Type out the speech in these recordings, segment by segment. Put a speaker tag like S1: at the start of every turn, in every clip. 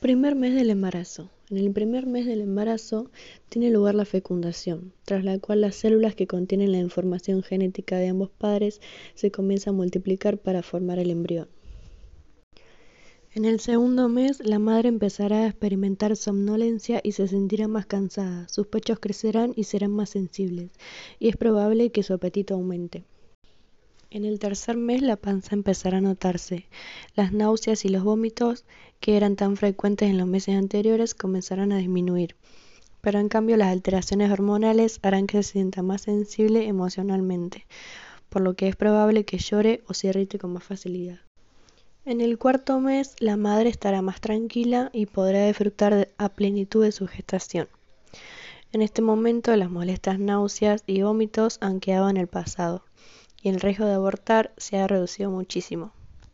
S1: Primer mes del embarazo. En el primer mes del embarazo tiene lugar la fecundación, tras la cual las células que contienen la información genética de ambos padres se comienzan a multiplicar para formar el embrión. En el segundo mes, la madre empezará a experimentar somnolencia y se sentirá más cansada, sus pechos crecerán y serán más sensibles, y es probable que su apetito aumente. En el tercer mes la panza empezará a notarse. Las náuseas y los vómitos, que eran tan frecuentes en los meses anteriores, comenzarán a disminuir. Pero en cambio las alteraciones hormonales harán que se sienta más sensible emocionalmente, por lo que es probable que llore o se irrite con más facilidad. En el cuarto mes la madre estará más tranquila y podrá disfrutar a plenitud de su gestación. En este momento las molestas náuseas y vómitos han quedado en el pasado, y el riesgo de abortar se ha reducido muchísimo.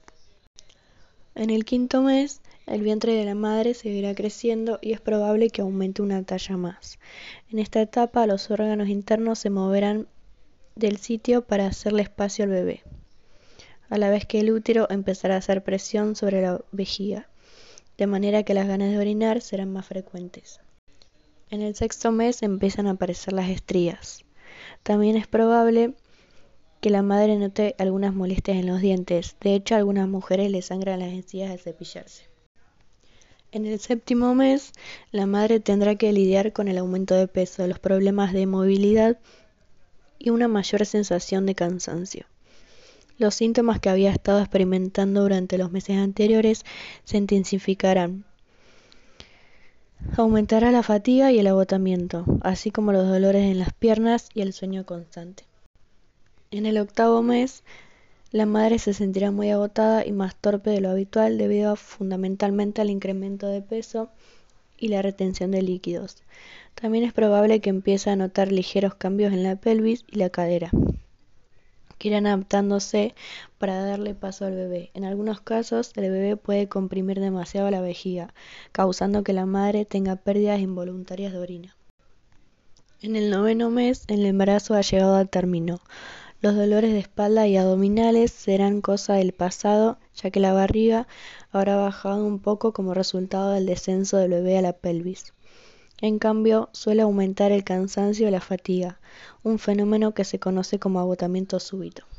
S1: En el quinto mes, el vientre de la madre seguirá creciendo y es probable que aumente una talla más. En esta etapa, los órganos internos se moverán del sitio para hacerle espacio al bebé, a la vez que el útero empezará a hacer presión sobre la vejiga, de manera que las ganas de orinar serán más frecuentes. En el sexto mes empiezan a aparecer las estrías. También es probable que la madre note algunas molestias en los dientes. De hecho, a algunas mujeres les sangran las encías al cepillarse. En el séptimo mes, la madre tendrá que lidiar con el aumento de peso, los problemas de movilidad y una mayor sensación de cansancio. Los síntomas que había estado experimentando durante los meses anteriores se intensificarán. Aumentará la fatiga y el agotamiento, así como los dolores en las piernas y el sueño constante. En el octavo mes, la madre se sentirá muy agotada y más torpe de lo habitual debido fundamentalmente al incremento de peso y la retención de líquidos. También es probable que empiece a notar ligeros cambios en la pelvis y la cadera, que irán adaptándose para darle paso al bebé. En algunos casos, el bebé puede comprimir demasiado la vejiga, causando que la madre tenga pérdidas involuntarias de orina. En el noveno mes, el embarazo ha llegado al término. Los dolores de espalda y abdominales serán cosa del pasado, ya que la barriga habrá bajado un poco como resultado del descenso del bebé a la pelvis. En cambio, suele aumentar el cansancio y la fatiga, un fenómeno que se conoce como agotamiento súbito.